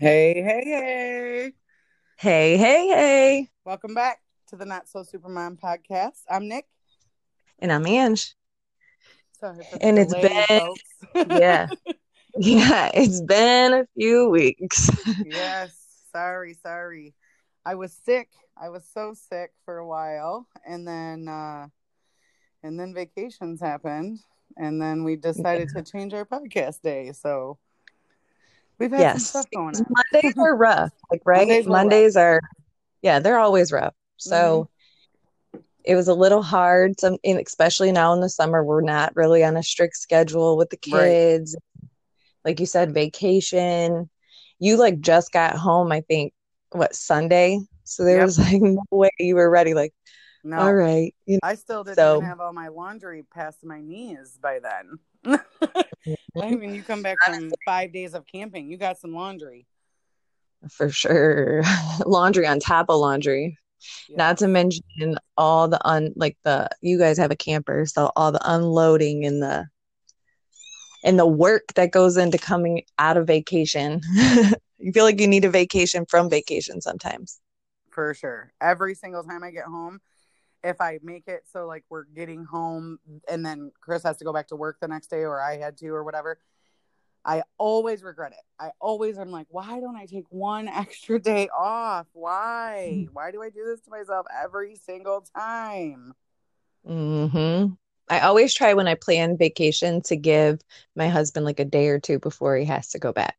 Hey, hey, hey. Hey, hey, hey. Welcome back to the Not So Supermom podcast. I'm Nick. And I'm Ange. Sorry for the And it's delay, been, folks. yeah, yeah, it's been a few weeks. Yes, sorry. I was sick. I was so sick for a while, and then vacations happened, and then we decided to change our podcast day. So we've had some Yes, stuff going because on. Mondays are rough, like, right? Mondays were rough. Mondays are, yeah, they're always rough. Hmm. So it was a little hard, and especially now in the summer, we're not really on a strict schedule with the Right. kids. Like you said, vacation. You like just got home, I think, what, Sunday? So there Yep. was like no way you were ready, like, all No, right, I still didn't even so. have all my laundry past my knees by then. I mean, you come back from 5 days of camping, you got some laundry. For sure. Laundry on top of laundry. Not Yes, to mention all the like the you guys have a camper, so all the unloading and the work that goes into coming out of vacation. You feel like you need a vacation from vacation sometimes. for sure. Every single time I get home, if I make it so like we're getting home and then Chris has to go back to work the next day or I had to or whatever, I always regret it. I always am like, why don't I take one extra day off? Why? Why do I do this to myself every single time? hmm I always try when I plan vacation to give my husband like a day or two before he has to go back,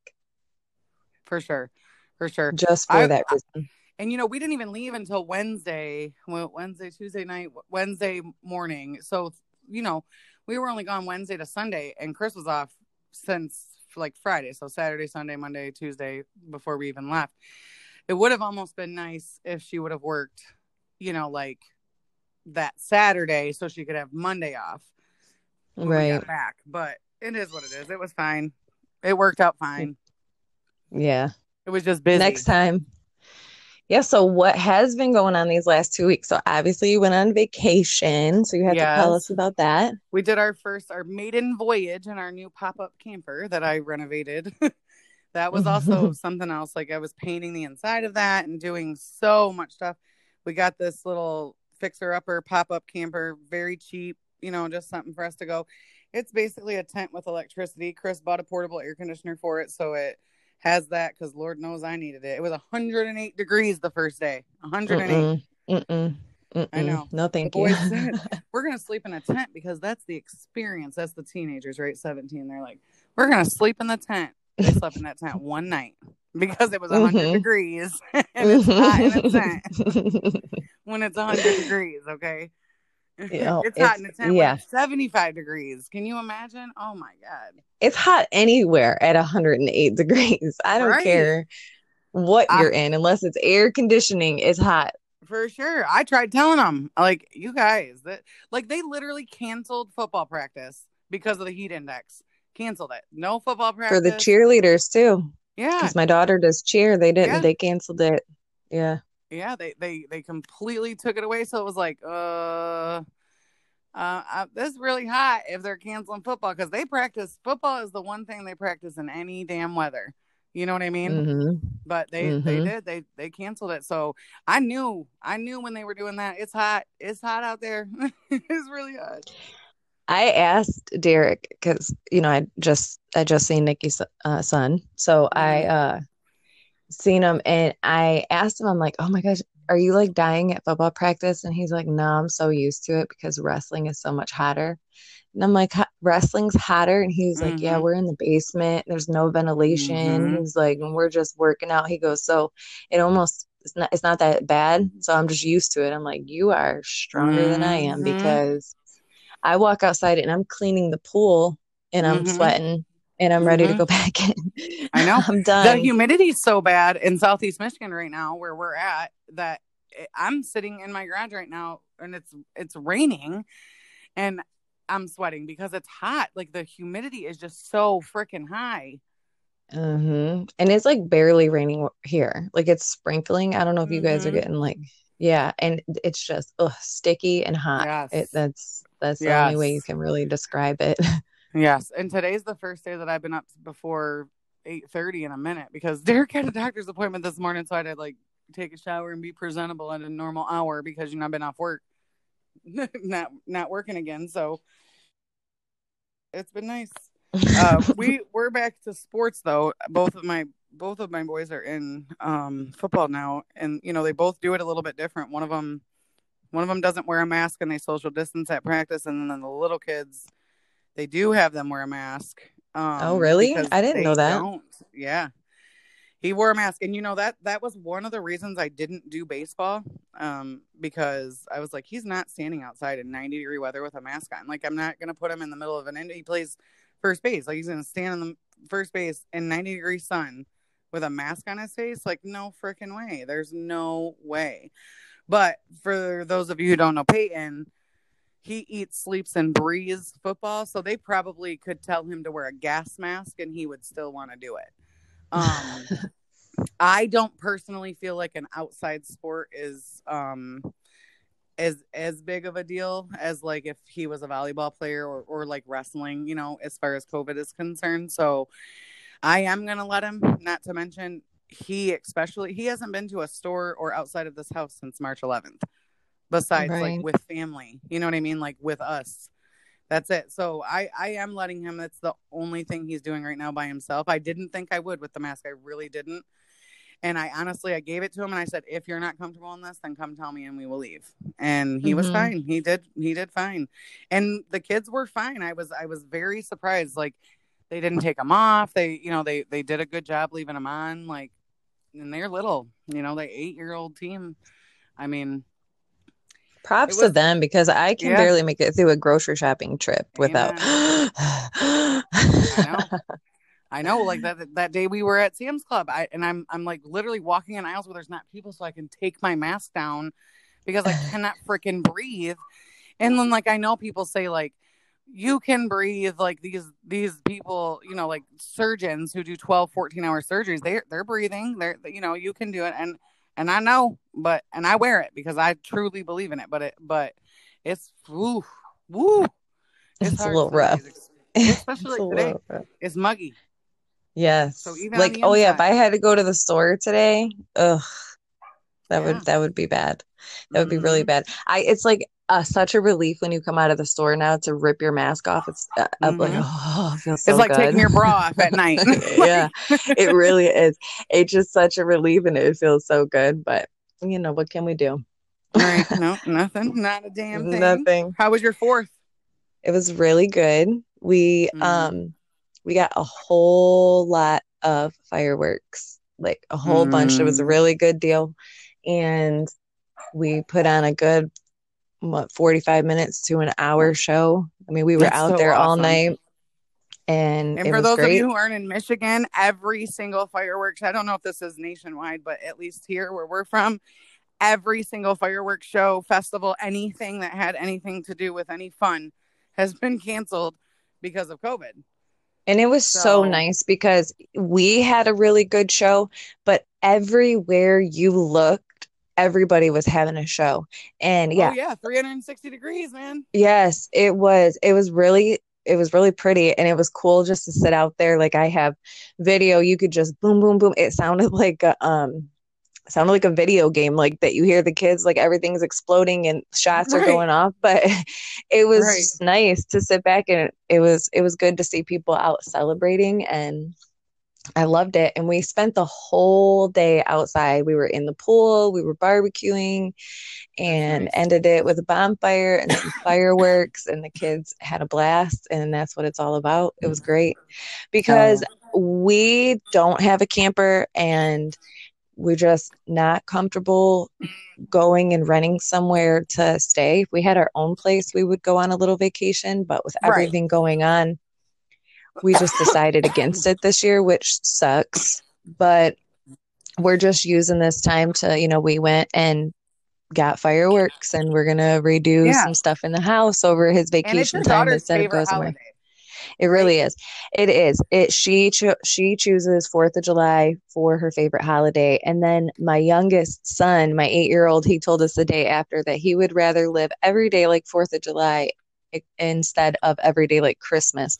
For sure. For sure. just for I that reason. And we didn't even leave until Wednesday, Wednesday, Tuesday night, Wednesday morning. So, you know, we were only gone Wednesday to Sunday, and Chris was off since like Friday. So Saturday, Sunday, Monday, Tuesday before we even left. It would have almost been nice if she would have worked, like that Saturday so she could have Monday off when we Right. got back. But it is what it is. It was fine. It worked out fine. Yeah. It was just Next busy. time. Yeah, so what has been going on these last 2 weeks? So obviously you went on vacation, so you have to tell us Yes. about that. We did our maiden voyage in our new pop up camper that I renovated. That was also something else. Like I was painting the inside of that and doing so much stuff. We got this little fixer upper pop up camper, very cheap, just something for us to go. It's basically a tent with electricity. Chris bought a portable air conditioner for it. So it has that because Lord knows I needed it. It was 108 degrees the first day. 108. Mm-mm, mm-mm, I mm-mm. know. No, The thank you. boys said, we're going to sleep in a tent because that's the experience. That's the teenagers, right? 17. They're like, we're going to sleep in the tent. They slept in that tent one night because it was 100 hmm degrees and it's hot in a hmm tent when it's 100 degrees, okay? Yeah, It's hot it's in a tent when yeah. it's 75 degrees. Can you imagine? Oh my God. It's hot anywhere at 108 degrees. I don't Right. care what I, you're in, unless it's air conditioning, it's hot. for sure. I tried telling them, like, you guys, that like they literally canceled football practice because of the heat index. Canceled it. No football For the practice. cheerleaders too, Yeah. because my daughter does cheer. They didn't. Yeah. They canceled it. Yeah. Yeah. They completely took it away. So it was like, this is really hot if they're canceling football because they practice football is the one thing they practice in any damn weather. You know what I mean? hmm But they hmm did they canceled it. So I knew when they were doing that. It's hot out there. It's really hot. I asked Derek because I just seen Nikki's son, so I Hmm. seen him and I asked him, I'm like, oh my gosh, are you like dying at football practice? And he's like, no, I'm so used to it because wrestling is so much hotter. And I'm like, Wrestling's hotter?" And he was like, yeah, Hmm. we're in the basement. There's no ventilation. Hmm. He's like, and we're just working out. He goes, so it's not that bad. So I'm just used to it. I'm like, you are stronger than I am Hmm. because I walk outside and I'm cleaning the pool and I'm Hmm. sweating and I'm ready to Hmm. go back in. I know I'm the done. humidity is so bad in Southeast Michigan right now, where we're at, that I'm sitting in my garage right now, and it's raining, and I'm sweating because it's hot. Like the humidity is just so freaking high. And it's like barely raining here. Like it's sprinkling. I don't know if you guys are Hmm. getting like, yeah, and it's just sticky and hot. It Yes, that's the only way you yes, can really describe it. yes. And today's the first day that I've been up before. 8:30 in a minute because Derek had a doctor's appointment this morning, so I had to like take a shower and be presentable at a normal hour because I've been off work, not working again. So it's been nice. We're back to sports though. Both of my boys are in football now, and they both do it a little bit different. One of them doesn't wear a mask and they social distance at practice, and then the little kids, they do have them wear a mask. Oh, really? Because I didn't know that. Don't. Yeah. He wore a mask, and that was one of the reasons I didn't do baseball, because I was like, he's not standing outside in 90-degree weather with a mask on. Like, I'm not gonna put him in the middle of an inning. He plays first base, like he's gonna stand in the first base in 90-degree sun with a mask on his face. Like, no freaking way. There's no way. But for those of you who don't know Peyton, he eats, sleeps, and breathes football, so they probably could tell him to wear a gas mask and he would still want to do it. I don't personally feel like an outside sport is as big of a deal as like if he was a volleyball player or like wrestling, as far as COVID is concerned. So I am gonna let him. Not to mention he hasn't been to a store or outside of this house since March 11th. Besides like with family, you know what I mean? Like with us, that's it. So I am letting him. That's the only thing he's doing right now by himself. I didn't think I would with the mask. I really didn't. And I gave it to him and I said, if you're not comfortable in this, then come tell me and we will leave. And he was fine. He did fine. And the kids were fine. I was very surprised. Like they didn't take them off. They did a good job leaving them on. Like, and they're little, they 8-year-old team. I mean, props to them because I can barely make it through a grocery shopping trip without. I know. Like that day we were at Sam's Club, I'm like literally walking in aisles where there's not people, so I can take my mask down because I cannot freaking breathe. And then like I know people say like you can breathe, like these people, like surgeons who do 12, 14-hour surgeries, they're breathing. You can do it, and I know, and I wear it because I truly believe in it. But it's woo. It's a little rough, especially like today. It's muggy. Yes. So even like, oh yeah, if I had to go to the store today, that would be bad. That would be really bad. It's like such a relief when you come out of the store now to rip your mask off. It's I'm like, oh, it feels so it's like good. taking your bra off at night. Yeah, it really is. It's just such a relief and it feels so good. But what can we do? Right. No, nothing. Not a damn thing. Nothing. How was your 4th? It was really good. We got a whole lot of fireworks, like a whole bunch. It was a really good deal. And we put on a good, 45 minutes to an hour show. I mean, we were out there all night. And for those of you who aren't in Michigan, every single fireworks, I don't know if this is nationwide, but at least here where we're from, every single fireworks show, festival, anything that had anything to do with any fun has been canceled because of COVID. And it was so nice because we had a really good show, but everywhere you looked, everybody was having a show. And 360 degrees, man. Yes, it was really pretty, and it was cool just to sit out there. Like I have video, you could just boom, boom, boom. It sounded like a video game, like that you hear the kids, like everything's exploding and shots are going off, but it was just nice to sit back, and it was good to see people out celebrating, and I loved it. And we spent the whole day outside. We were in the pool, we were barbecuing, and ended it with a bonfire and some fireworks, and the kids had a blast, and that's what it's all about. It was great because we don't have a camper, and we're just not comfortable going and renting somewhere to stay. If we had our own place, we would go on a little vacation, but with everything going on, we just decided against it this year, which sucks. But we're just using this time to, we went and got fireworks, and we're going to redo some stuff in the house over his vacation time instead of go somewhere. It really is. It is. She chooses 4th of July for her favorite holiday. And then my youngest son, my 8-year-old, he told us the day after that he would rather live every day like 4th of July instead of every day like Christmas,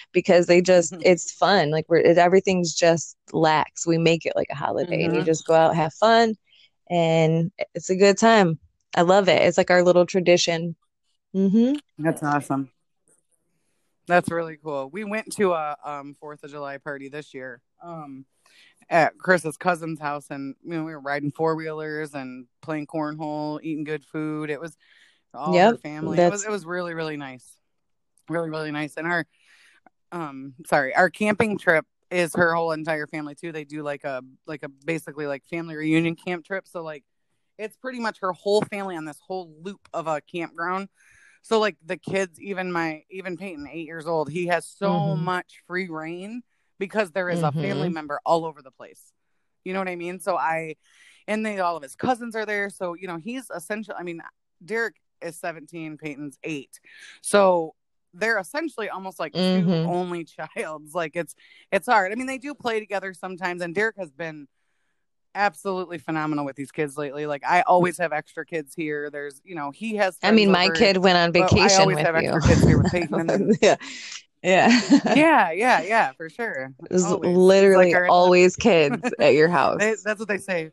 because it's fun. Like everything's just lax. We make it like a holiday and you just go out, have fun, and it's a good time. I love it. It's like our little tradition. That's awesome. That's really cool. We went to a 4th of July party this year at Chris's cousin's house, and we were riding 4-wheelers and playing cornhole, eating good food. It was all her family. It was really, really nice. Really, really nice. And our camping trip is her whole entire family too. They do like a basically like family reunion camp trip. So like it's pretty much her whole family on this whole loop of a campground. So like the kids, even Peyton, 8 years old, he has so much free reign because there is a family member all over the place. You know what I mean? So all of his cousins are there. So, he's essentially, Derek is 17, Peyton's 8. So they're essentially almost like two only childs. Like it's hard. They do play together sometimes, and Derek has been absolutely phenomenal with these kids lately. Like I always have extra kids here. There's, he has. My kid went on vacation. I always have extra kids here with Peyton. And then, yeah, for sure. There's literally like always kids at your house. That's what they say.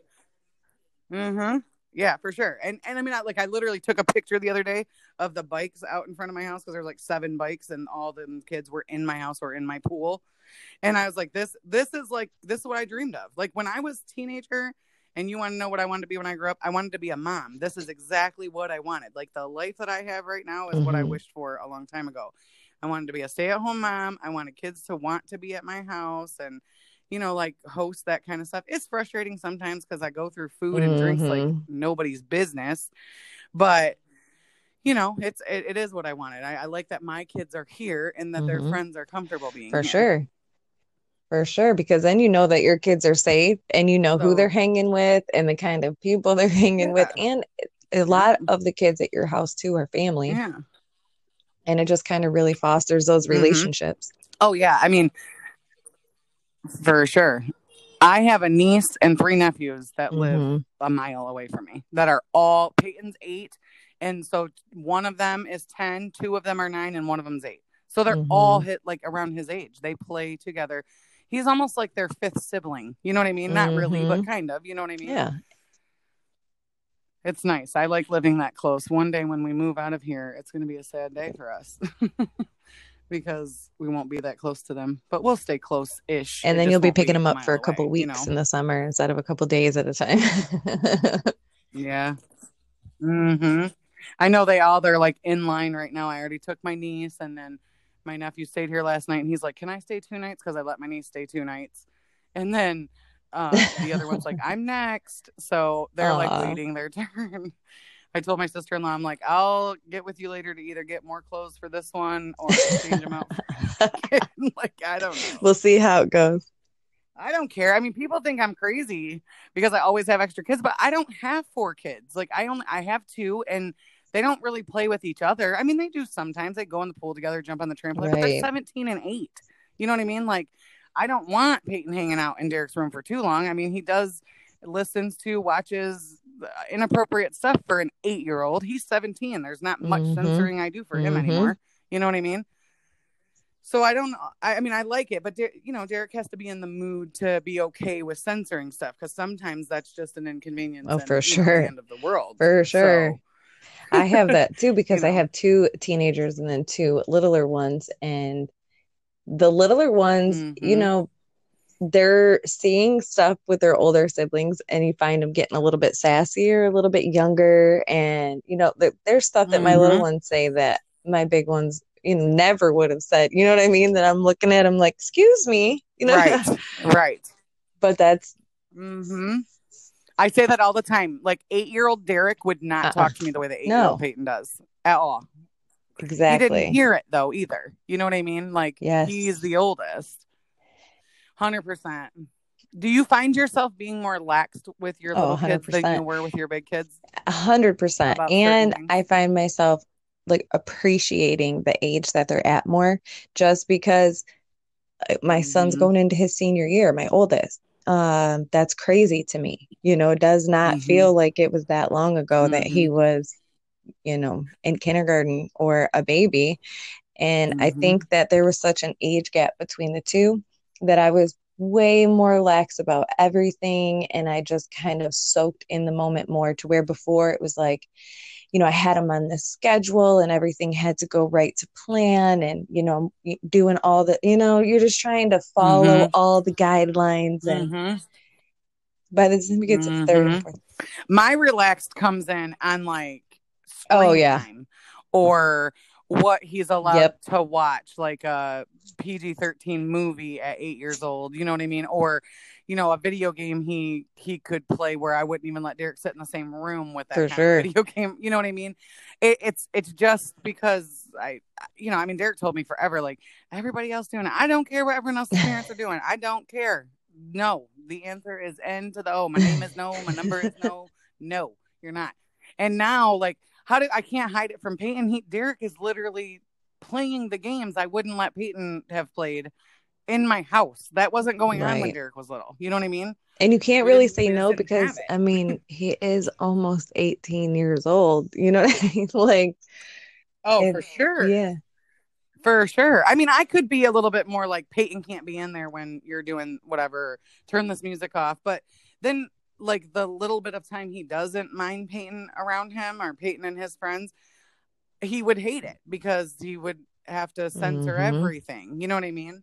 Yeah, for sure. And I literally took a picture the other day of the bikes out in front of my house because there's like 7 bikes and all the kids were in my house or in my pool. And I was like, this is what I dreamed of. Like when I was a teenager, and you want to know what I wanted to be when I grew up? I wanted to be a mom. This is exactly what I wanted. Like the life that I have right now is what I wished for a long time ago. I wanted to be a stay-at-home mom. I wanted kids to want to be at my house and, like host that kind of stuff. It's frustrating sometimes because I go through food and drinks like nobody's business. But, it is what I wanted. I like that my kids are here and that their friends are comfortable being here. For sure. Because then you know that your kids are safe and you know who they're hanging with and the kind of people they're hanging with. And a lot of the kids at your house too are family. Yeah. And it just kind of really fosters those relationships. Oh, yeah. For sure. I have a niece and 3 nephews that live a mile away from me that are all Peyton's 8. And so one of them is 10, 2 of them are 9, and one of them's 8. So they're all hit like around his age. They play together. He's almost like their 5th sibling. You know what I mean? Not really, but kind of. You know what I mean? Yeah. It's nice. I like living that close. One day when we move out of here, it's going to be a sad day for us because we won't be that close to them, but we'll stay close-ish. And then you'll be picking them up for a couple weeks in the summer instead of a couple days at a time. Yeah. I know they're like in line right now. I already took my niece, and then my nephew stayed here last night, and he's like, can I stay 2 nights? Because I let my niece stay 2 nights. And then the other one's like, I'm next. So they're like waiting their turn. I told my sister-in-law, I'm like, I'll get with you later to either get more clothes for this one or change them out. Like, I don't know. We'll see how it goes. I don't care. People think I'm crazy because I always have extra kids, but I don't have 4 kids. Like I have 2, and they don't really play with each other. They do sometimes. They go in the pool together, jump on the trampoline, but they're 17 and 8. You know what I mean? Like, I don't want Peyton hanging out in Derek's room for too long. He watches inappropriate stuff for an 8-year-old. He's 17. There's not much censoring I do for him anymore. You know what I mean? So I don't know. I like it, but Derek has to be in the mood to be okay with censoring stuff because sometimes that's just an inconvenience. Oh, for sure. The end of the world. For sure. So, I have that too because I have 2 teenagers and then 2 littler ones, and the littler ones, they're seeing stuff with their older siblings, and you find them getting a little bit sassier, a little bit younger, and there's stuff that my little ones say that my big ones never would have said. You know what I mean? That I'm looking at them like, excuse me, right. But that's. I say that all the time. Like 8-year-old Derek would not talk to me the way that 8-year-old Peyton does at all. Exactly. He didn't hear it though either. You know what I mean? Like he's the oldest. 100%. Do you find yourself being more laxed with your little kids than you were with your big kids? 100%. And I find myself like appreciating the age that they're at more, just because my son's going into his senior year, my oldest. That's crazy to me. It does not feel like it was that long ago that he was, in kindergarten or a baby. And I Mm-hmm. think that there was such an age gap between the two that I was way more lax about everything. And I just kind of soaked in the moment more, to where before it was like, I had them on the schedule and everything had to go right to plan, and, doing all the, you're just trying to follow Mm-hmm. all the guidelines. And Mm-hmm. by the time you get to third and Mm-hmm. fourth, My relaxed comes in on like oh screen yeah, time or what he's allowed yep, to watch, like a PG-13 movie at 8 years old. You know what I mean? Or, a video game he could play where I wouldn't even let Derek sit in the same room with that for kind of a sure. video game. You know what I mean? It's just because I mean, Derek told me forever, like, everybody else doing it. I don't care what everyone else's parents are doing. I don't care. No, the answer is N to the O. My name is no. My number is no. No, you're not. And now, like, I can't hide it from Peyton. Derek is literally playing the games I wouldn't let Peyton have played in my house. That wasn't going on when Right. Derek was little. You know what I mean? And you can't We really didn't say we just no didn't have because, it. I mean, he is almost 18 years old. You know what I mean? Like, Oh, it, for sure. yeah. For sure. I mean, I could be a little bit more like Peyton can't be in there when you're doing whatever, turn this music off. But then, like, the little bit of time he doesn't mind Peyton around him or Peyton and his friends, he would hate it because he would have to censor Mm-hmm. everything. You know what I mean?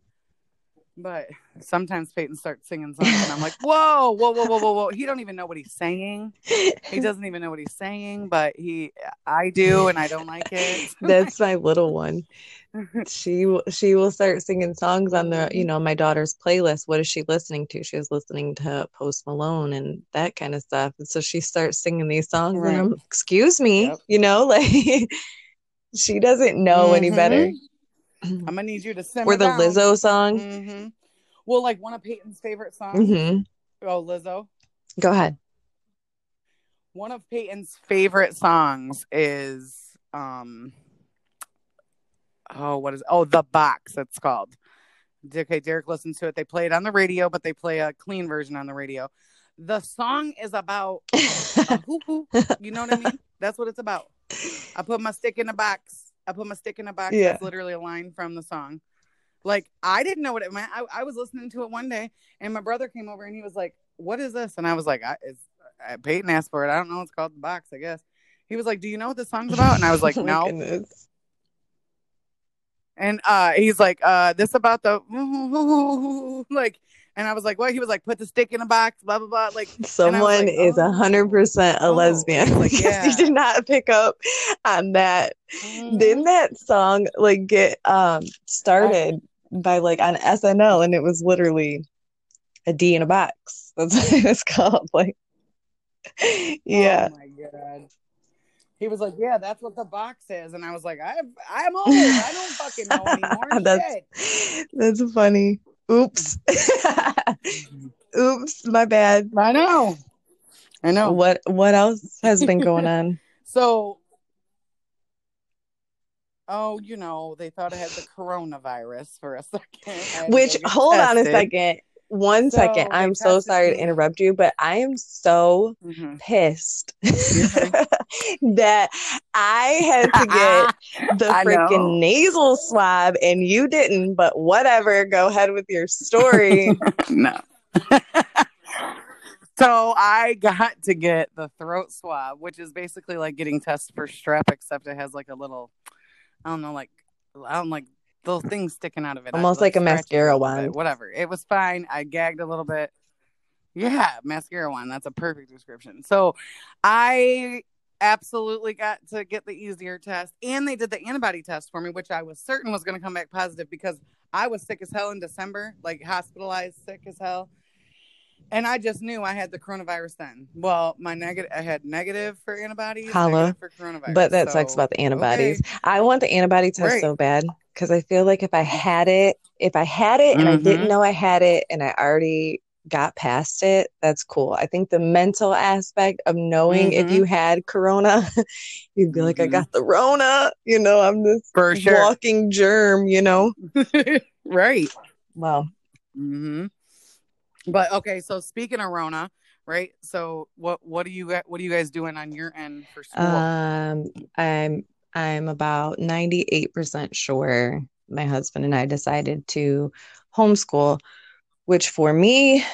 But sometimes Peyton starts singing songs and I'm like, whoa, whoa, whoa, whoa, whoa, whoa. He don't even know what he's saying. He doesn't even know what he's saying, but I do, and I don't like it. That's my little one. She will start singing songs on the, my daughter's playlist. What is she listening to? She was listening to Post Malone and that kind of stuff. And so she starts singing these songs and Right. I'm, excuse me, Yep. like she doesn't know any better. I'm gonna need you to simmer Or the down. Lizzo song. Well, like one of Peyton's favorite songs. Oh, Lizzo. Go ahead. One of Peyton's favorite songs is The Box, it's called. Okay, Derek listens to it. They play it on the radio, but they play a clean version on the radio. The song is about a hoo-hoo. You know what I mean? That's what it's about. I put my stick in a box. Yeah. That's literally a line from the song. Like, I didn't know what it meant. I was listening to it one day, and my brother came over, and he was like, what is this? And I was like, Peyton asked for it. I don't know. It's called The Box, I guess. He was like, do you know what this song's about? And I was like, no. Goodness. And he's like, this about the like, and I was like, what? He was like, put the stick in a box, blah blah blah. Like, someone like, is 100% a lesbian. Like, yeah. You did not pick up on that. Didn't that song like get started by like on SNL, and it was literally a D in a box. That's what it was called. Like, yeah. Oh my god. He was like, yeah, that's what The Box is. And I was like, I'm old. I don't fucking know anymore. That's funny. Oops. Oops, my bad. I know. What else has been going on? So, they thought I had the coronavirus for a second. Which, hold on a second. One second. I'm so sorry to interrupt you, but I am so pissed that I had to get the freaking nasal swab and you didn't, but whatever. Go ahead with your story. No. So I got to get the throat swab, which is basically like getting tested for strep, except it has like a little, I don't know, like little things sticking out of it. Almost like a mascara wand. Whatever. It was fine. I gagged a little bit. Yeah, mascara wand. That's a perfect description. So I absolutely got to get the easier test. And they did the antibody test for me, which I was certain was going to come back positive because I was sick as hell in December, like hospitalized sick as hell. And I just knew I had the coronavirus then. Well, I had negative for antibodies, negative for coronavirus. But that sucks about the antibodies. Okay. I want the antibody test so bad because I feel like if I had it and I didn't know I had it and I already got past it, that's cool. I think the mental aspect of knowing if you had corona, you'd be like, I got the Rona, I'm this walking germ, Right. Wow. But okay, so speaking of Rona, right? So what are you guys doing on your end for school? I'm about 98% sure my husband and I decided to homeschool, which for me,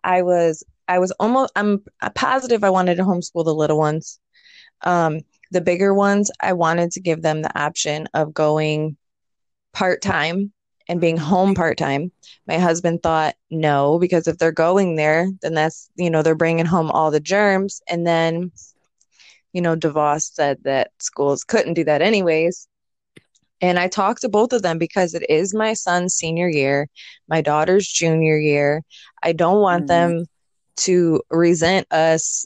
I'm positive I wanted to homeschool the little ones. Um, the bigger ones, I wanted to give them the option of going part-time and being Mm-hmm. home part-time. My husband thought no, because if they're going there, then that's, they're bringing home all the germs. And then, DeVos said that schools couldn't do that anyways. And I talked to both of them because it is my son's senior year, my daughter's junior year. I don't want Mm-hmm. them to resent us,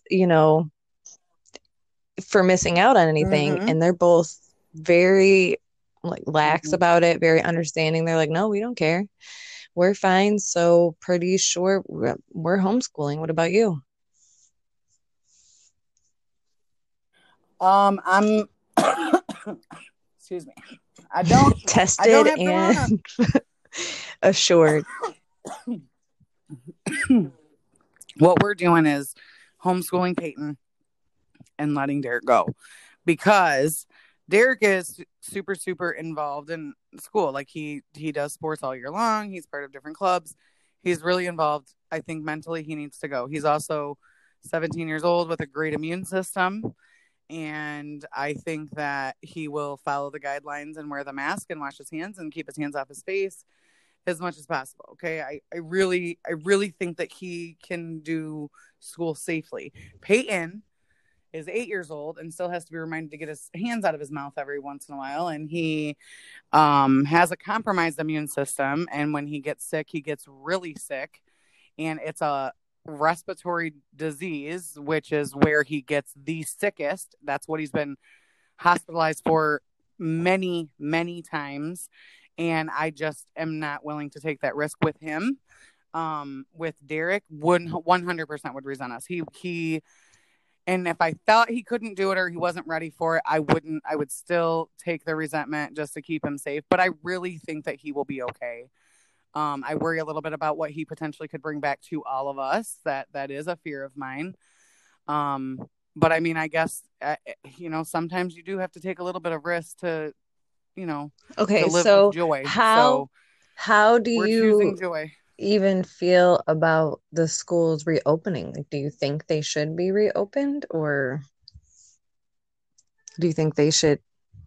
for missing out on anything. Mm-hmm. And they're both very like lax Mm-hmm. about it, very understanding. They're like, no, we don't care. We're fine. So pretty sure we're homeschooling. What about you? I'm excuse me. I don't Tested have corona. and assured. What we're doing is homeschooling Peyton and letting Derek go, because Derek is super, super involved in school. Like he does sports all year long. He's part of different clubs. He's really involved. I think mentally he needs to go. He's also 17 years old with a great immune system. And I think that he will follow the guidelines and wear the mask and wash his hands and keep his hands off his face as much as possible. Okay. I really think that he can do school safely. Peyton is 8 years old and still has to be reminded to get his hands out of his mouth every once in a while. And he has a compromised immune system. And when he gets sick, he gets really sick. And it's a respiratory disease, which is where he gets the sickest. That's what he's been hospitalized for many, many times. And I just am not willing to take that risk with him. With Derek, 100% would resent us. And if I felt he couldn't do it or he wasn't ready for it, I would still take the resentment just to keep him safe. But I really think that he will be okay. I worry a little bit about what he potentially could bring back to all of us. That is a fear of mine. But I mean, I guess, sometimes you do have to take a little bit of risk to, Okay, to live so with joy. how do We're you choosing joy. even feel about the schools reopening? Like, do you think they should be reopened, or do you think they should?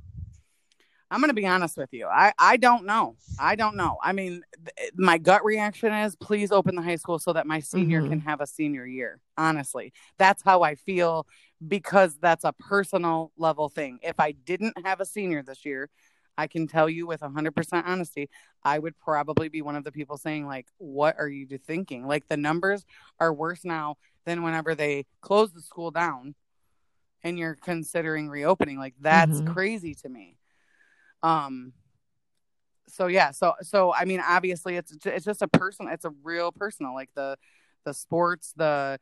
I'm going to be honest with you. I don't know. I don't know. I mean, my gut reaction is please open the high school so that my senior can have a senior year. Honestly, that's how I feel, because that's a personal level thing. If I didn't have a senior this year, I can tell you with 100% honesty, I would probably be one of the people saying, like, what are you thinking? Like, the numbers are worse now than whenever they closed the school down and you're considering reopening. Like, that's crazy to me. So yeah, so I mean, obviously it's just it's a real personal, like the sports, the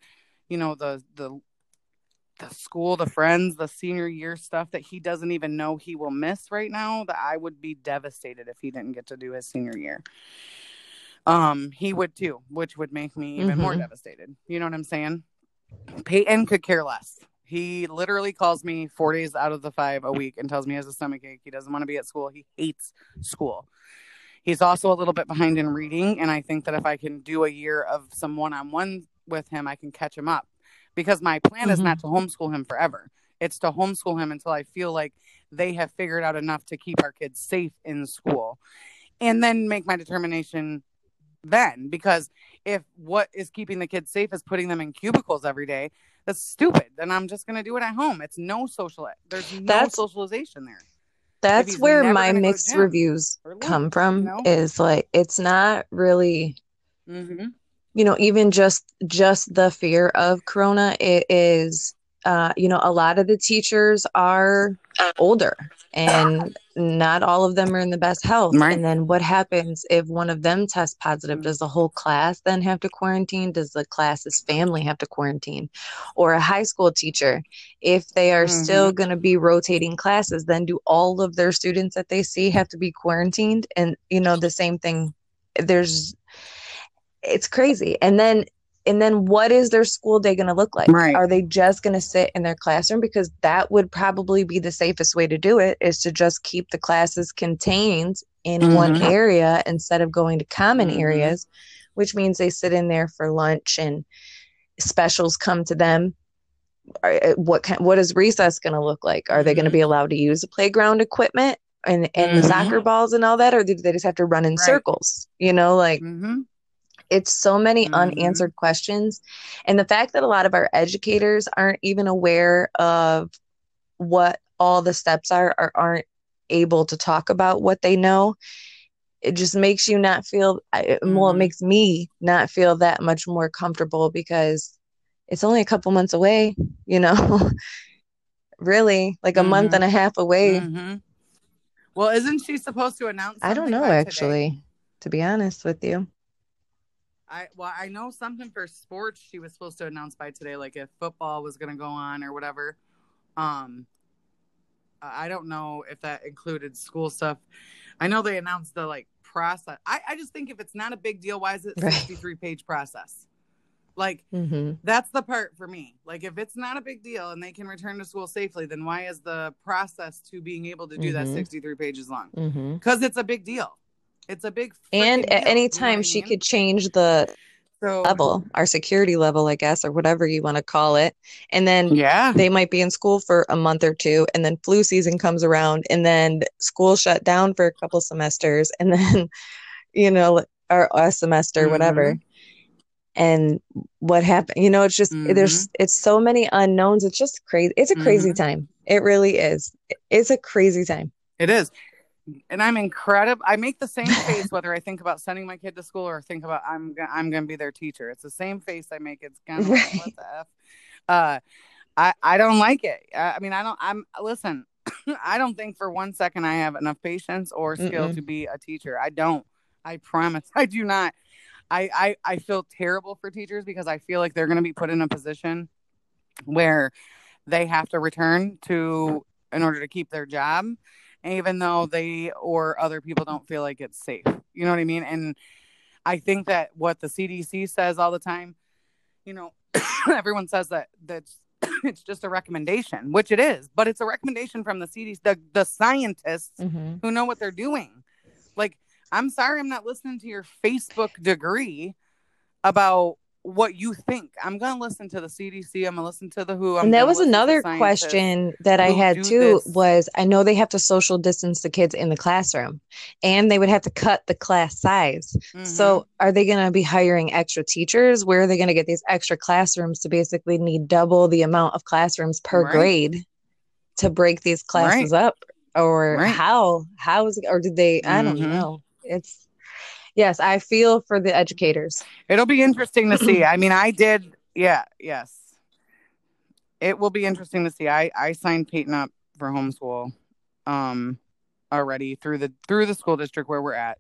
school, the friends, the senior year stuff that he doesn't even know he will miss right now, that I would be devastated if he didn't get to do his senior year. He would too, which would make me even more devastated. You know what I'm saying? Peyton could care less. He literally calls me 4 days out of the 5 a week and tells me he has a stomach ache. He doesn't want to be at school. He hates school. He's also a little bit behind in reading. And I think that if I can do a year of some one-on-one with him, I can catch him up. Because my plan is not to homeschool him forever. It's to homeschool him until I feel like they have figured out enough to keep our kids safe in school. And then make my determination then. Because if what is keeping the kids safe is putting them in cubicles every day, that's stupid. Then I'm just going to do it at home. It's there's no socialization there. That's where my mixed reviews come from, is like, it's not really, even just the fear of corona. It is, a lot of the teachers are older and not all of them are in the best health. Right. And then what happens if one of them tests positive? Does the whole class then have to quarantine? Does the class's family have to quarantine? Or a high school teacher, if they are still going to be rotating classes, then do all of their students that they see have to be quarantined? And, the same thing, it's crazy. And then And then what is their school day going to look like? Right. Are they just going to sit in their classroom? Because that would probably be the safest way to do it, is to just keep the classes contained in one area instead of going to common areas, which means they sit in there for lunch and specials come to them. What is recess going to look like? Are they going to be allowed to use the playground equipment and the soccer balls and all that? Or do they just have to run in circles? You know, like it's so many unanswered questions. And the fact that a lot of our educators aren't even aware of what all the steps are, or aren't able to talk about what they know, it just makes you not feel, well, it makes me not feel that much more comfortable, because it's only a couple months away, you know, really, like a month and a half away. Well, isn't she supposed to announce something? I don't know, actually, to be honest with you. I know something for sports she was supposed to announce by today, like if football was going to go on or whatever. I don't know if that included school stuff. I know they announced the like process. I just think if it's not a big deal, why is it 63-page process? Like that's the part for me. Like if it's not a big deal and they can return to school safely, then why is the process to being able to do that 63 pages long? Because it's a big deal. It's a big and at deal, any time she could change the level, our security level, I guess, or whatever you want to call it. And then they might be in school for a month or two, and then flu season comes around, and then school shut down for a couple semesters, and then, you know, or a semester, whatever. And what happened, you know, it's just, it's so many unknowns. It's just crazy. It's a crazy time. It really is. It's a crazy time. It is. And I'm incredible. I make the same face whether I think about sending my kid to school or think about I'm going to be their teacher. It's the same face I make. It's kind of like, what the F? I don't like it. I mean, listen, I don't think for 1 second I have enough patience or skill to be a teacher. I don't. I promise. I do not. I feel terrible for teachers because I feel like they're going to be put in a position where they have to return to in order to keep their job, even though they or other people don't feel like it's safe. You know what I mean? And I think that what the CDC says all the time, you know, everyone says that's it's just a recommendation, which it is, but it's a recommendation from the CDC, the scientists who know what they're doing. Like, I'm sorry, I'm not listening to your Facebook degree about what you think. I'm going to listen to the CDC. I'm going to listen to the WHO. And that was another question that I had too, was I know they have to social distance the kids in the classroom, and they would have to cut the class size. So are they going to be hiring extra teachers? Where are they going to get these extra classrooms to basically need double the amount of classrooms per grade to break these classes up? Or how is it, or did they, I don't know. It's, yes, I feel for the educators. It'll be interesting to see. I mean, yes. It will be interesting to see. I signed Peyton up for homeschool already through the school district where we're at.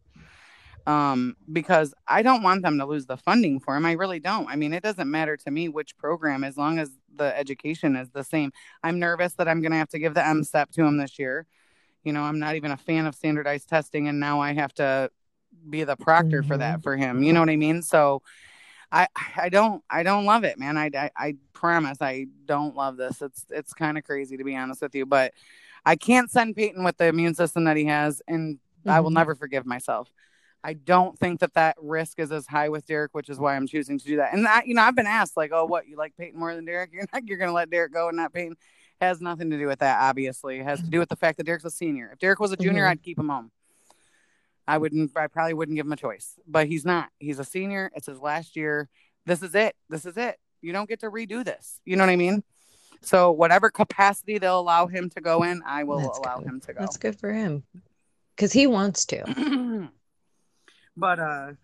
Because I don't want them to lose the funding for him. I really don't. I mean, it doesn't matter to me which program, as long as the education is the same. I'm nervous that I'm going to have to give the MSTEP to him this year. You know, I'm not even a fan of standardized testing, and now I have to be the proctor for that for him. You know what I mean? So I don't love it, man. I promise I don't love this. It's kind of crazy, to be honest with you, but I can't send Peyton with the immune system that he has, and I will never forgive myself. I don't think that risk is as high with Derek, which is why I'm choosing to do that. And I've been asked, like, oh, what, you like Peyton more than Derek? You're going to let Derek go and not Peyton? Has nothing to do with that, obviously. It has to do with the fact that Derek's a senior. If Derek was a junior, I'd keep him home. I probably wouldn't give him a choice, but he's not. He's a senior. It's his last year. This is it. You don't get to redo this. You know what I mean? So whatever capacity they'll allow him to go in, I will allow him to go. That's good for him, because he wants to. But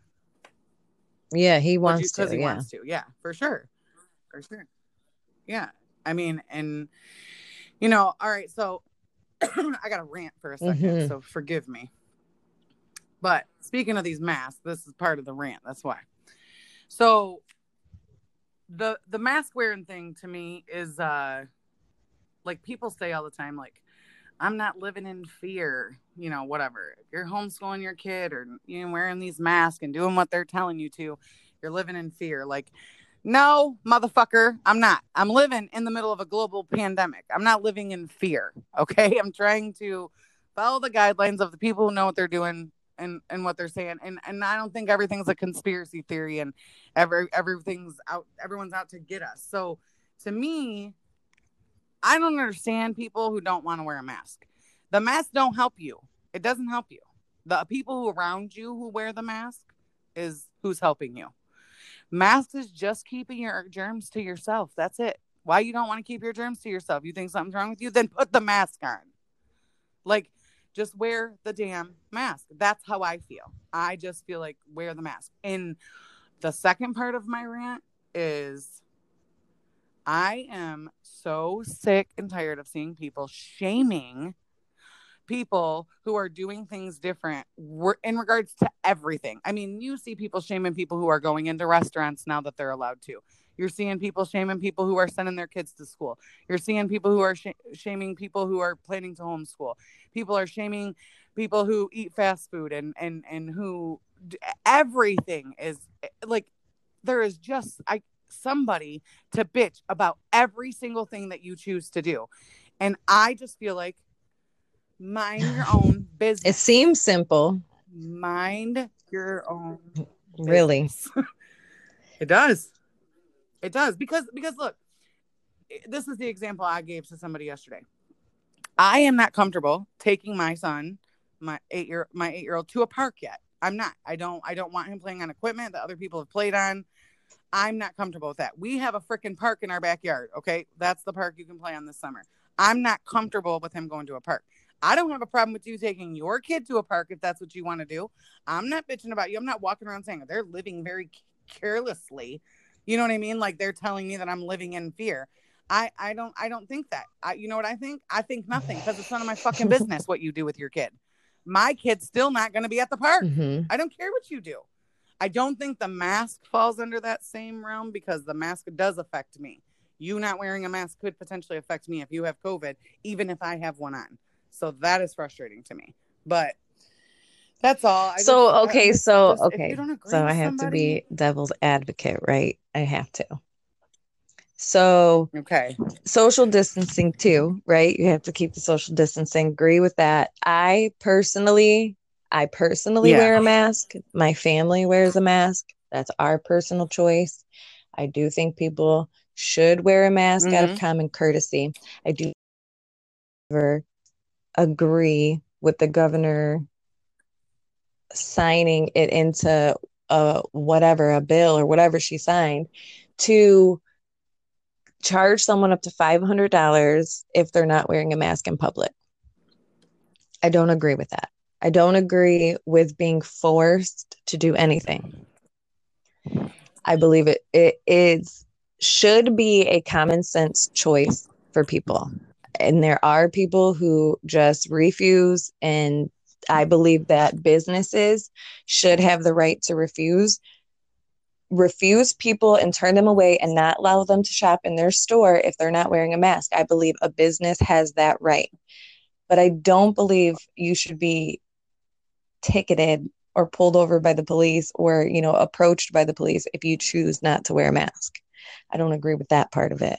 yeah, he wants to. Because he wants to. Yeah, for sure. Yeah, I mean, and you know, all right. So I got to rant for a second, so forgive me. But speaking of these masks, this is part of the rant. That's why. So the mask wearing thing to me is like people say all the time, like, I'm not living in fear, you know, whatever. If you're homeschooling your kid or, you know, wearing these masks and doing what they're telling you to, you're living in fear. Like, No, motherfucker, I'm not. I'm living in the middle of a global pandemic. I'm not living in fear. Okay. I'm trying to follow the guidelines of the people who know what they're doing and what they're saying. And I don't think everything's a conspiracy theory and everyone's out to get us. So to me, I don't understand people who don't want to wear a mask. The mask don't help you. It doesn't help you. The people who around you who wear the mask is who's helping you. Masks is just keeping your germs to yourself. That's it. Why you don't want to keep your germs to yourself? You think something's wrong with you? Then put the mask on. Like, just wear the damn mask. That's how I feel. I just feel like wear the mask. And the second part of my rant is I am so sick and tired of seeing people shaming people who are doing things different in regards to everything. I mean, you see people shaming people who are going into restaurants now that they're allowed to. You're seeing people shaming people who are sending their kids to school. You're seeing people who are shaming people who are planning to homeschool. People are shaming people who eat fast food and who everything is like there is just somebody to bitch about every single thing that you choose to do. And I just feel like mind your own business. It seems simple. Mind your own business. Really. It does. It does. Because look, this is the example I gave to somebody yesterday. I am not comfortable taking my son, my 8-year-old to a park yet. I'm not. I don't want him playing on equipment that other people have played on. I'm not comfortable with that. We have a freaking park in our backyard. Okay. That's the park you can play on this summer. I'm not comfortable with him going to a park. I don't have a problem with you taking your kid to a park if that's what you want to do. I'm not bitching about you. I'm not walking around saying they're living very carelessly. You know what I mean? Like they're telling me that I'm living in fear. I don't think that. You know what I think? I think nothing because it's none of my fucking business what you do with your kid. My kid's still not going to be at the park. Mm-hmm. I don't care what you do. I don't think the mask falls under that same realm because the mask does affect me. You not wearing a mask could potentially affect me if you have COVID, even if I have one on. So that is frustrating to me. But that's all. So I have somebody... to be devil's advocate, right? I have to. So okay, social distancing too, right? You have to keep the social distancing. Agree with that. I personally wear a mask. My family wears a mask. That's our personal choice. I do think people should wear a mask out of common courtesy. I do never agree with the governor signing it into a bill or whatever she signed to charge someone up to $500 if they're not wearing a mask in public. I don't agree with that. I don't agree with being forced to do anything. I believe it should be a common sense choice for people. And there are people who just refuse. And I believe that businesses should have the right to refuse people and turn them away and not allow them to shop in their store if they're not wearing a mask. I believe a business has that right. But I don't believe you should be ticketed or pulled over by the police or, approached by the police if you choose not to wear a mask. I don't agree with that part of it.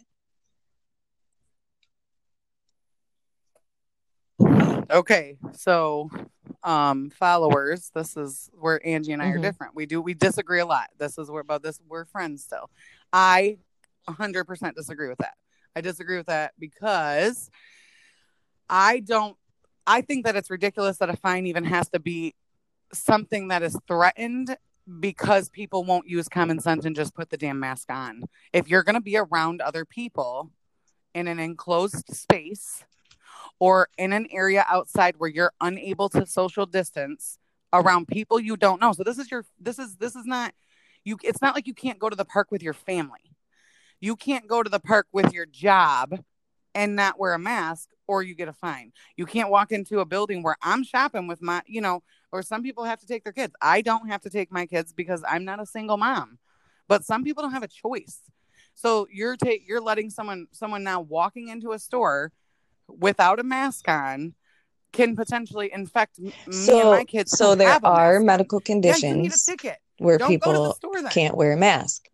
Okay, so followers, this is where Angie and I are different. We disagree a lot. We're friends still. I 100% disagree with that. I disagree with that because I think that it's ridiculous that a fine even has to be something that is threatened because people won't use common sense and just put the damn mask on. If you're going to be around other people in an enclosed space or in an area outside where you're unable to social distance around people you don't know. So this is not you. It's not like you can't go to the park with your family. You can't go to the park with your job and not wear a mask or you get a fine. You can't walk into a building where I'm shopping with my, or some people have to take their kids. I don't have to take my kids because I'm not a single mom, but some people don't have a choice. So you're letting someone now walking into a store without a mask on can potentially infect me and my kids. So there are medical conditions you need a ticket where people can't wear a mask, right?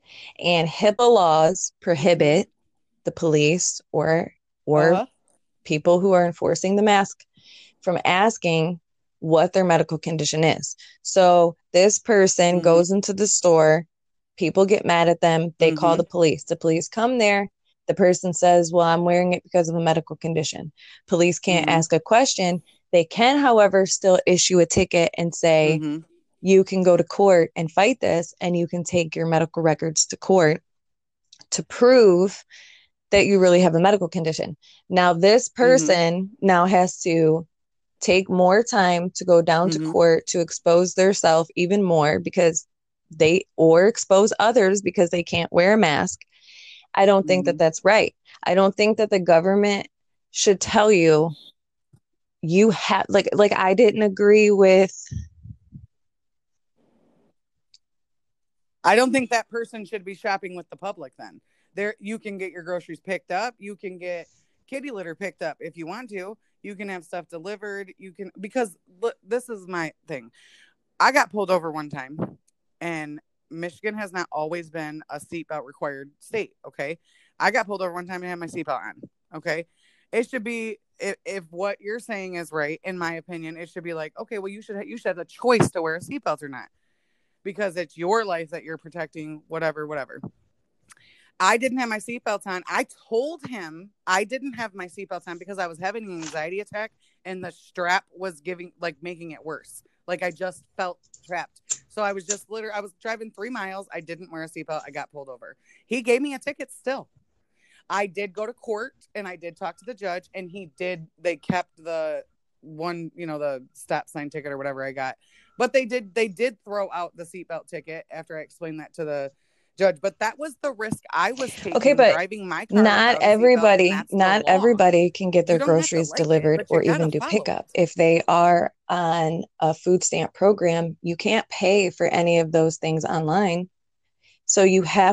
And HIPAA laws prohibit the police or people who are enforcing the mask from asking what their medical condition is. So this person goes into the store, people get mad at them, they call the police come there, the person says, well, I'm wearing it because of a medical condition. Police can't ask a question. They can, however, still issue a ticket and say, you can go to court and fight this, and you can take your medical records to court to prove that you really have a medical condition. Now, this person now has to take more time to go down to court to expose themselves even more because or expose others because they can't wear a mask. I don't think that that's right. I don't think that the government should tell you have, like I didn't agree with. I don't think that person should be shopping with the public then. There, you can get your groceries picked up. You can get kitty litter picked up if you want to. You can have stuff delivered. You can, because look, this is my thing. I got pulled over one time, and Michigan has not always been a seatbelt required state. Okay. I got pulled over one time and had my seatbelt on. Okay. It should be, if what you're saying is right, in my opinion, it should be like, okay, well, you should have a choice to wear a seatbelt or not, because it's your life that you're protecting, whatever. I didn't have my seatbelt on. I told him I didn't have my seatbelt on because I was having an anxiety attack and the strap was making it worse. Like I just felt trapped. So I was just I was driving 3 miles. I didn't wear a seatbelt. I got pulled over. He gave me a ticket still. I did go to court and I did talk to the judge, and they kept the one, the stop sign ticket or whatever I got. But they did throw out the seatbelt ticket after I explained that to the judge. But that was the risk I was taking. Okay, but driving my car not everybody can get their groceries delivered or even do pickup. If they are on a food stamp program, you can't pay for any of those things online. So you have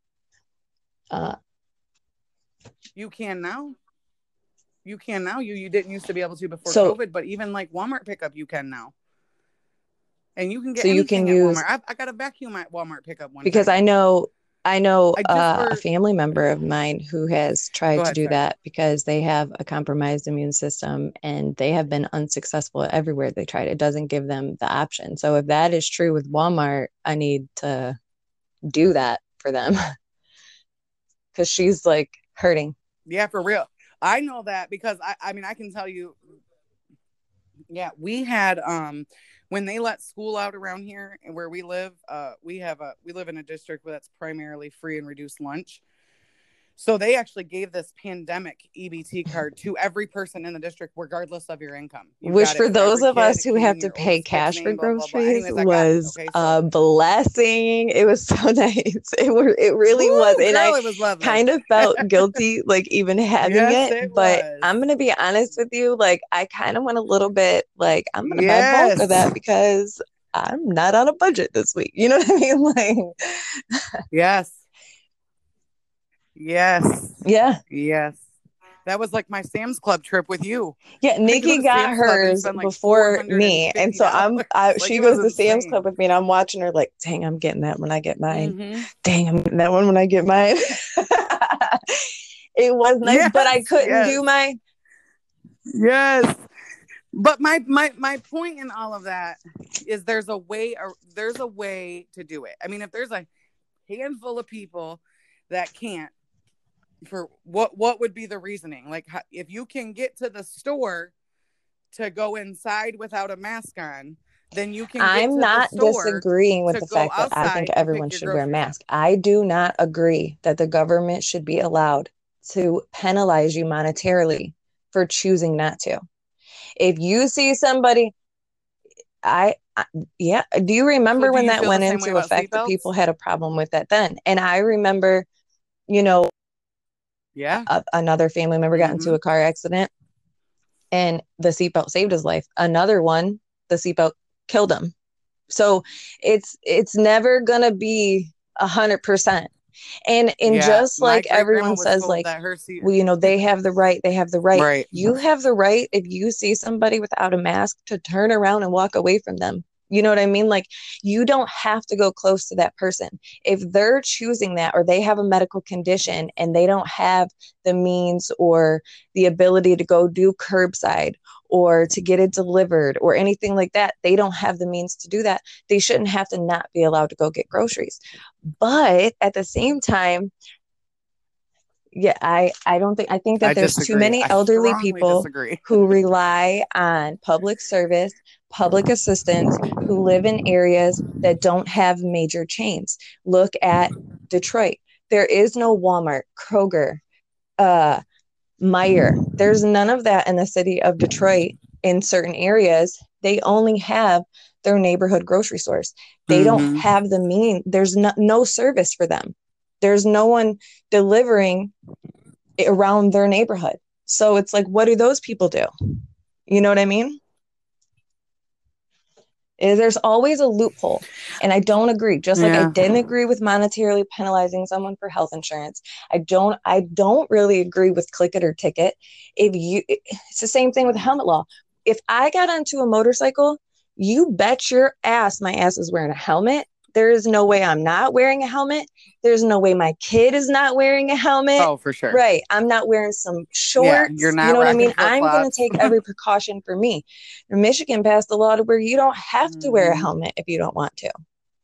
you can now. You can now. You didn't used to be able to before COVID, but even like Walmart pickup, you can now. And you can get anything at Walmart. I got a vacuum at Walmart pickup one because time. I know a family member of mine who has tried to do that because they have a compromised immune system and they have been unsuccessful everywhere they tried. It doesn't give them the option. So if that is true with Walmart, I need to do that for them because she's like hurting. Yeah, for real. I know that because I mean, I can tell you, yeah, we had, when they let school out around here and where we live, we live in a district where that's primarily free and reduced lunch. So they actually gave this pandemic EBT card to every person in the district, regardless of your income. Which for those of us who have to pay cash for groceries was a blessing. It was so nice. It really was. And I kind of felt guilty, like even having it. But I'm going to be honest with you. Like I kind of went a little bit like, I'm going to buy bulk of that because I'm not on a budget this week. You know what I mean? Like, yes. Yeah. That was like my Sam's Club trip with you. Yeah, Nikki got hers before me, and so she goes to Sam's Club with me, and I'm watching her like, dang, I'm getting that when I get mine. Dang, I'm getting that one when I get mine. It was nice, but I couldn't do my. Yes. But my point in all of that is there's a way to do it. I mean, if there's a handful of people that can't, for what would be the reasoning? Like, if you can get to the store to go inside without a mask on, then you can. I'm not disagreeing with the fact that I think everyone should wear a mask. I do not agree that the government should be allowed to penalize you monetarily for choosing not to. If you see somebody, do you remember when that went into effect that people had a problem with that then? And I remember, another family member got into a car accident and the seatbelt saved his life. Another one, the seatbelt killed him. So it's never gonna be 100%. And just like everyone says, like, well, they have the right. Right. You have the right, if you see somebody without a mask, to turn around and walk away from them. You know what I mean? Like, you don't have to go close to that person. If they're choosing that, or they have a medical condition and they don't have the means or the ability to go do curbside or to get it delivered or anything like that, they don't have the means to do that. They shouldn't have to not be allowed to go get groceries. But at the same time, yeah, I think that I there's too disagree. many I elderly strongly people disagree. who rely on public service, public assistance, who live in areas that don't have major chains. Look at Detroit. There is no Walmart, Kroger, uh, Meijer. There's none of that in the city of Detroit. In certain areas, they only have their neighborhood grocery stores. They don't Mm-hmm. have the mean. There's no service for them. There's no one delivering around their neighborhood. So it's like, what do those people do? You know what I mean? There's always a loophole. And I don't agree. Just like I didn't agree with monetarily penalizing someone for health insurance. I don't really agree with click it or ticket. It's the same thing with helmet law. If I got onto a motorcycle, you bet your ass my ass is wearing a helmet. There is no way I'm not wearing a helmet. There's no way my kid is not wearing a helmet. Oh, for sure. Right. I'm not wearing some shorts. You're not, you know what I mean? I'm going to take every precaution for me. Michigan passed a law to where you don't have to wear a helmet if you don't want to.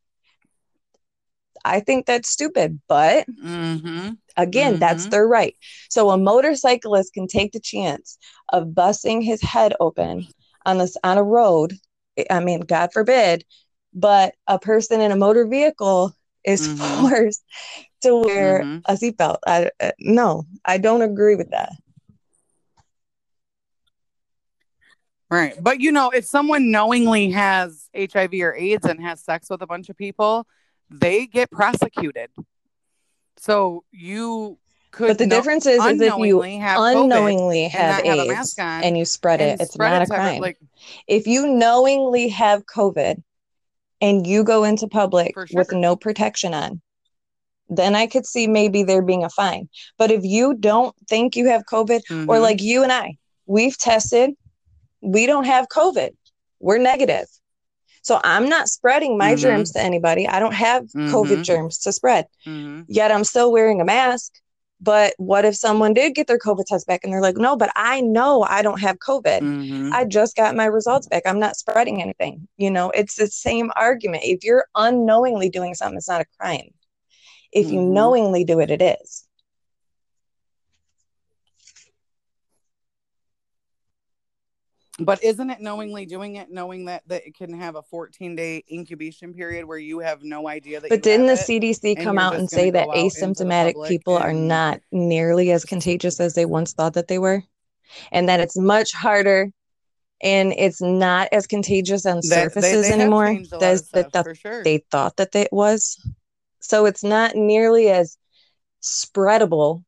I think that's stupid, but again, that's their right. So a motorcyclist can take the chance of busting his head open on a road. I mean, God forbid, but a person in a motor vehicle is forced to wear a seatbelt. No, I don't agree with that. Right. But, if someone knowingly has HIV or AIDS and has sex with a bunch of people, they get prosecuted. So you could. But the difference is if you unknowingly have AIDS and you spread it, it's not a crime. If you knowingly have COVID and you go into public with no protection on, then I could see maybe there being a fine. But if you don't think you have COVID, or like you and I, we've tested, we don't have COVID. We're negative. So I'm not spreading my germs to anybody. I don't have COVID germs to spread. Yet I'm still wearing a mask. But what if someone did get their COVID test back and they're like, no, but I know I don't have COVID. I just got my results back. I'm not spreading anything. It's the same argument. If you're unknowingly doing something, it's not a crime. If you knowingly do it, it is. But isn't it knowingly doing it, knowing that it can have a 14-day incubation period where you have no idea that? But didn't the CDC come out and say that asymptomatic people are not nearly as contagious as they once thought that they were, and that it's much harder and it's not as contagious on surfaces anymore? For sure. They thought that it was. So it's not nearly as spreadable.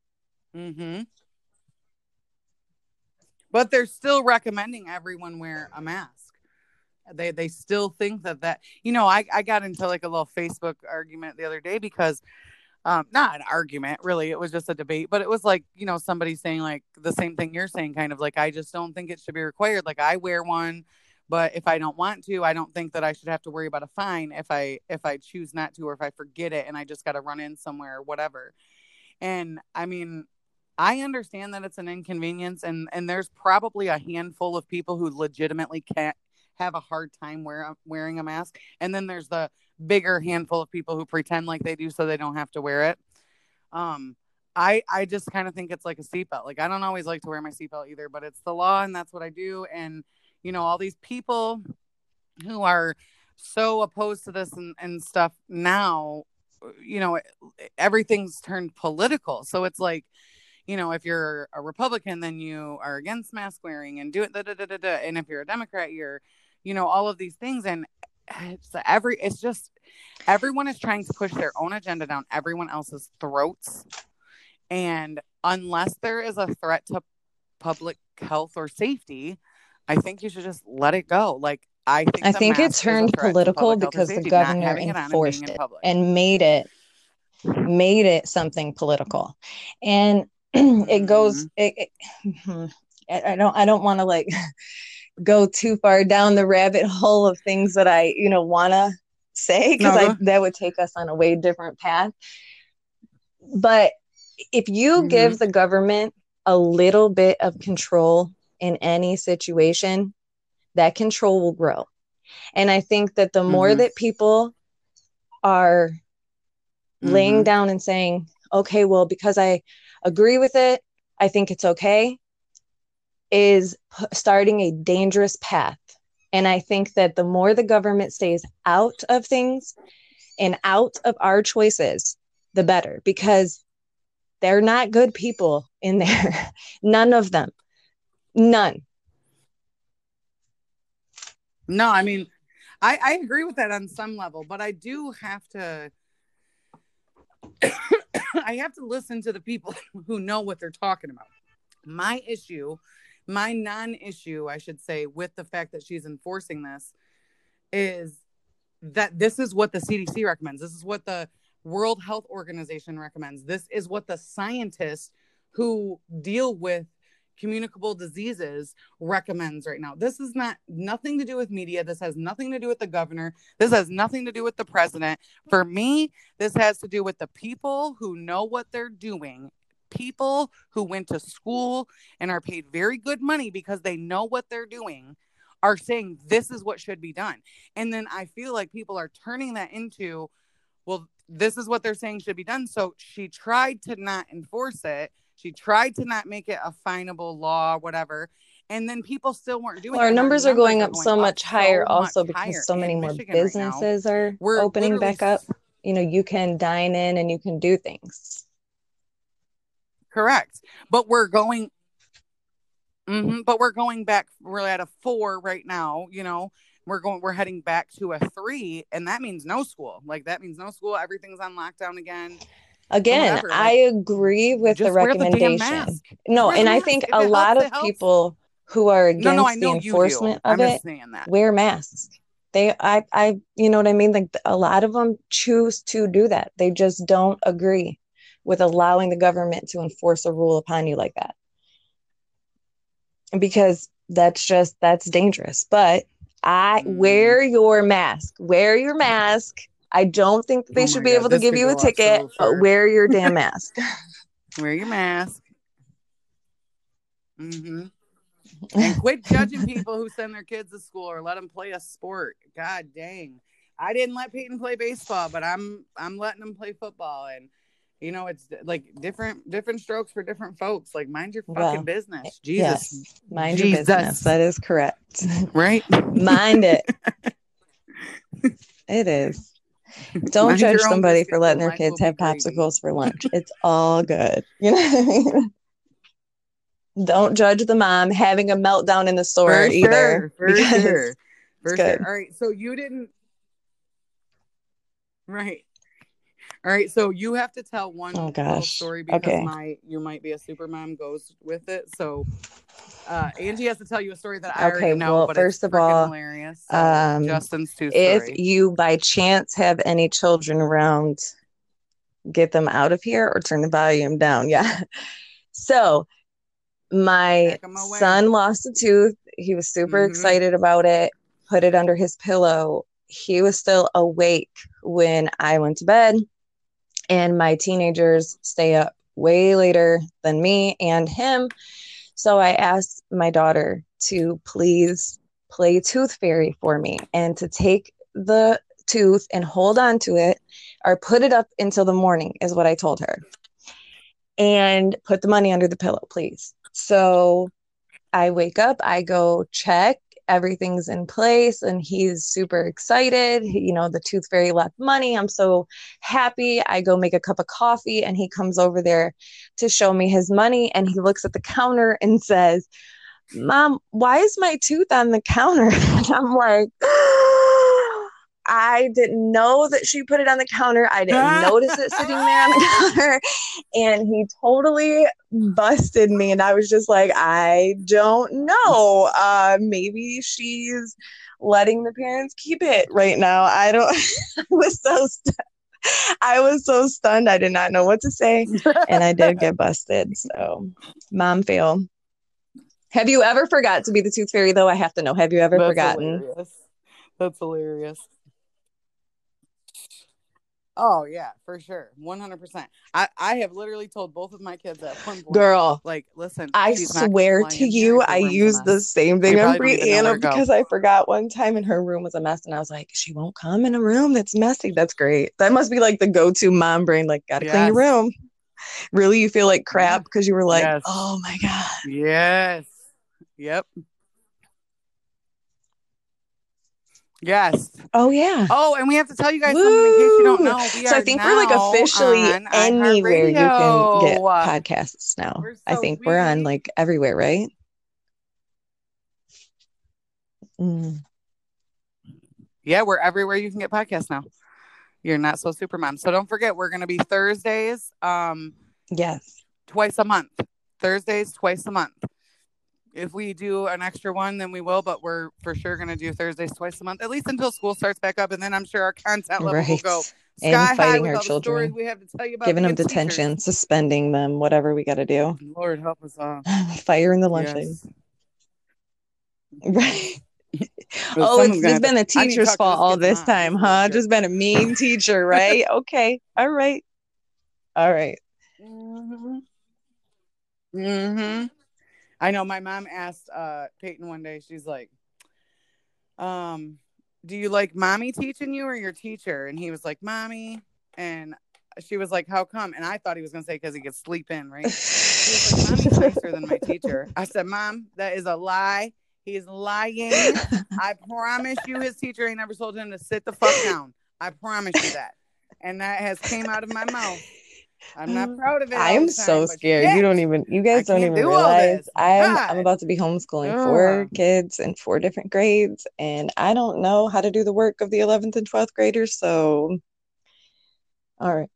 But they're still recommending everyone wear a mask. They still think that I got into like a little Facebook argument the other day because not an argument really, it was just a debate, but it was like, somebody saying like the same thing you're saying, kind of like, I just don't think it should be required. Like, I wear one, but if I don't want to, I don't think that I should have to worry about a fine if I choose not to, or if I forget it and I just got to run in somewhere or whatever. And I mean, I understand that it's an inconvenience, and there's probably a handful of people who legitimately can't have a hard time wearing a mask. And then there's the bigger handful of people who pretend like they do so they don't have to wear it. I just kind of think it's like a seatbelt. Like, I don't always like to wear my seatbelt either, but it's the law and that's what I do. And, all these people who are so opposed to this and stuff now, everything's turned political. So it's like, if you're a Republican, then you are against mask wearing and do it. And if you're a Democrat, you're, all of these things. And it's just everyone is trying to push their own agenda down everyone else's throats. And unless there is a threat to public health or safety, I think you should just let it go. Like, I think it turned political because the governor enforced it and made it something political. And it goes, I don't want to like go too far down the rabbit hole of things that I, want to say, because that would take us on a way different path. But if you give the government a little bit of control in any situation, that control will grow. And I think that the more that people are laying down and saying, okay, well, because I agree with it, I think it's okay, is starting a dangerous path. And I think that the more the government stays out of things and out of our choices, the better, because they're not good people in there. None of them. None. No, I mean, I agree with that on some level, but I do have to I have to listen to the people who know what they're talking about. My non-issue, I should say, with the fact that she's enforcing this is that this is what the CDC recommends. This is what the World Health Organization recommends. This is what the scientists who deal with communicable diseases recommends right now. This is nothing to do with media. This has nothing to do with the governor. This has nothing to do with the president. For me, this has to do with the people who know what they're doing. People who went to school and are paid very good money because they know what they're doing are saying this is what should be done. And then I feel like people are turning that into, well, this is what they're saying should be done. So she tried to not enforce it. She tried to not make it a finable law, whatever. And then people still weren't doing it. Our numbers are going up so much higher also because so many more businesses are opening back up. You can dine in and you can do things. Correct. But we're going back. We're at a 4 right now. We're heading back to a 3, and that means no school. That means no school. Everything's on lockdown again. Again, I agree with the recommendation. No, and I think a lot of people who are against the enforcement of it wear masks. I you know what I mean? A lot of them choose to do that. They just don't agree with allowing the government to enforce a rule upon you like that. Because that's dangerous. But wear your mask. Wear your mask. I don't think they should be able to give you a ticket, but wear your damn mask. Wear your mask. And quit judging people who send their kids to school or let them play a sport. God dang. I didn't let Peyton play baseball, but I'm letting him play football. And it's different strokes for different folks. Mind your fucking business. Jesus. Yes, mind your business. That is correct. Right? Mind it. It is. Don't judge somebody for letting their kids have popsicles for lunch. It's all good. Don't judge the mom having a meltdown in the store either. For sure. All right. So you didn't. Right. All right. So you have to tell one little story because you might be a super mom goes with it. So Angie has to tell you a story that I already know, but first of all, hilarious. Justin's story. If you by chance have any children around, get them out of here or turn the volume down. Yeah. So my son lost a tooth. He was super excited about it. Put it under his pillow. He was still awake when I went to bed, and my teenagers stay up way later than me and him. So I asked my daughter to please play Tooth Fairy for me and to take the tooth and hold on to it or put it up until the morning is what I told her. And put the money under the pillow, please. So I wake up, I go check, everything's in place, and he's super excited. The Tooth Fairy left money. I'm so happy. I go make a cup of coffee, and he comes over there to show me his money, and he looks at the counter and says, "Mom, why is my tooth on the counter?" And I'm like, I didn't know that she put it on the counter. I didn't notice it sitting there on the counter. And he totally busted me. And I was just like, I don't know. Maybe she's letting the parents keep it right now. I don't. I was so stunned. I did not know what to say. And I did get busted. So mom fail. Have you ever forgot to be the tooth fairy, though? I have to know. Have you ever That's forgotten? hilarious. That's hilarious. Oh yeah, for sure. 100%. I have literally told both of my kids at one point, Girl, like, listen, I she's not gonna swear fly to in here you, if your I room's a used the mess. same We thing on probably don't even know where Brianna to go. because I forgot one time and her room was a mess. And I was like, she won't come in a room that's messy. That's great. That must be like the go-to mom brain, like, gotta clean your Yes. room. Really, you feel like Yeah. crap because you were like, Yes. oh my God. Yes. Yep. Yes. Oh, yeah. Oh, and we have to tell you guys something in case you don't Woo! know. We So I are think we're like now officially on anywhere you can get iHeartRadio. podcasts now. We're I so think we're on sweet. like everywhere, right? Mm, Yeah, we're everywhere you can get podcasts now. You're not so super mom. So don't forget, we're gonna be Thursdays, yes. twice a month. Thursdays, twice a month. If we do an extra one, then we will, but we're for sure going to do Thursdays twice a month, at least until school starts back up. And then I'm sure our content level will Right. go And sky high fighting with our all the stories children, we have to tell you about giving them being teachers. detention, suspending them, whatever we got to do. Lord help us all. Fire in the lunchroom. Yes. Right. But Oh, it's someone's just going to been the I need to teacher's talk to fault this all kid's this mom. time, He's a little huh? jerk. Just been a mean teacher, right? Okay. All right. All right. Mm-hmm. Mm-hmm. I know my mom asked Peyton one day, she's like, do you like mommy teaching you or your teacher? And he was like, mommy. And she was like, how come? And I thought he was going to say because he could sleep in, right? He was like, mommy's nicer than my teacher. I said, Mom, that is a lie. He's lying. I promise you his teacher ain't never told him to sit the fuck down. I promise you that. And that has came out of my mouth. I'm not proud of it I all am the so time, but scared. shit, You I guys don't can't even do all realize this. I'm God. about to be homeschooling four Ugh. kids in four different grades, and I don't know how to do the work of the 11th and 12th graders. So, all right,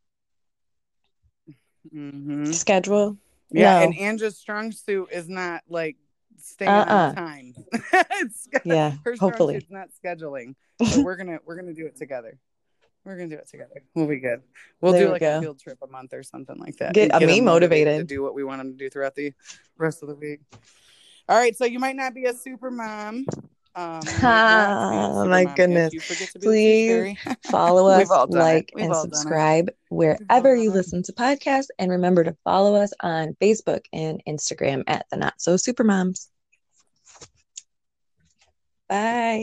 Mm-hmm. schedule. Yeah, and No. Andra's strong suit is not like staying on time. Yeah, Her strong hopefully. suit's not scheduling. So we're gonna do it together. We're gonna do it together. We'll be good. We'll There do we like a go. field trip a month or something like that. Get Get me them motivated to motivated. do what we want them to do throughout the rest of the week. All right, so you might not be a super mom. You might want to be a super My mom if goodness. you forget to be the tooth Please fairy. follow We've us, all done it. like, We've and all done it. subscribe We've all wherever you done it. listen to podcasts. And remember to follow us on Facebook and Instagram at the Not So Super Moms. Bye.